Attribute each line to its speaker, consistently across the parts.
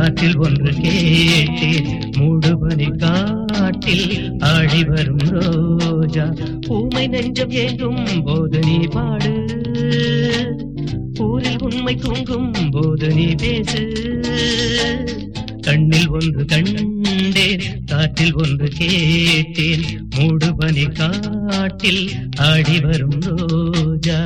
Speaker 1: காற்றில் ஒன்று கேட்டேன் மூடுபனி காட்டில் ஆடி வரும் ரோஜா ஊமை நெஞ்சம் ஏங்கும் போது நீ பாடு ஊரில் உண்மை தூங்கும் போது நீ பேசு கண்ணில் ஒன்று கண்டேன் காற்றில் ஒன்று கேட்டேன் மூடுபனி காட்டில் ஆடி வரும் ரோஜா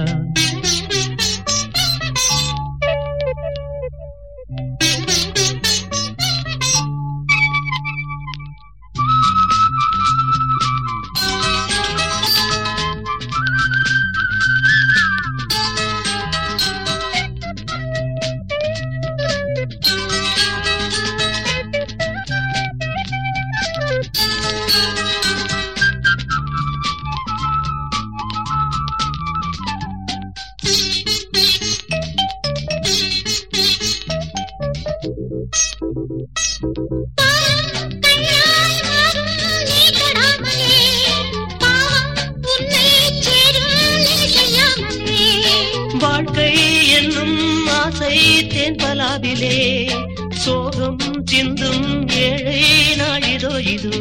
Speaker 1: வாழ்க்கை என்னும் ஆசை தேன் பலாவிலே சோகம் சிந்தும் ஏழை நாளிதோ இதோ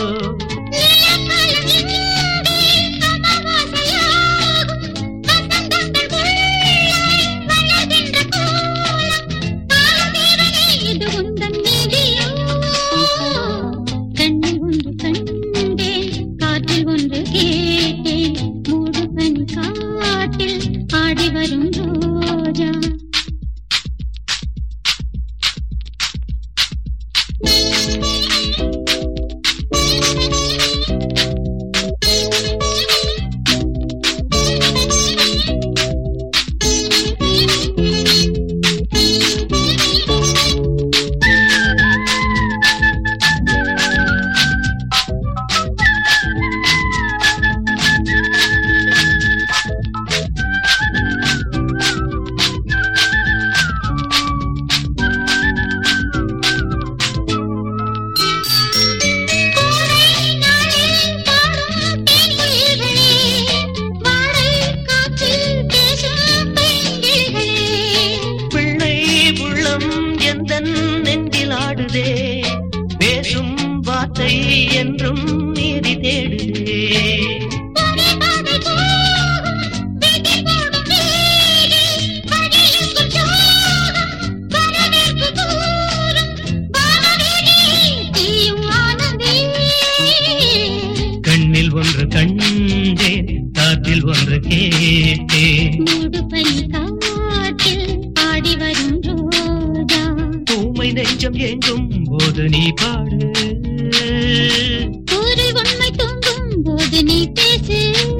Speaker 1: நெஞ்சிலாடுதே பேசும் வார்த்தை என்றும் நீதி தேடுதே கண்ணில் ஒன்று கண்டேன் காற்றில் ஒன்று கேட்டேன் நெஞ்சம் எங்கும் போது நீ பாடு
Speaker 2: ஊரில் உண்மை தூங்கும் போது நீ பேசு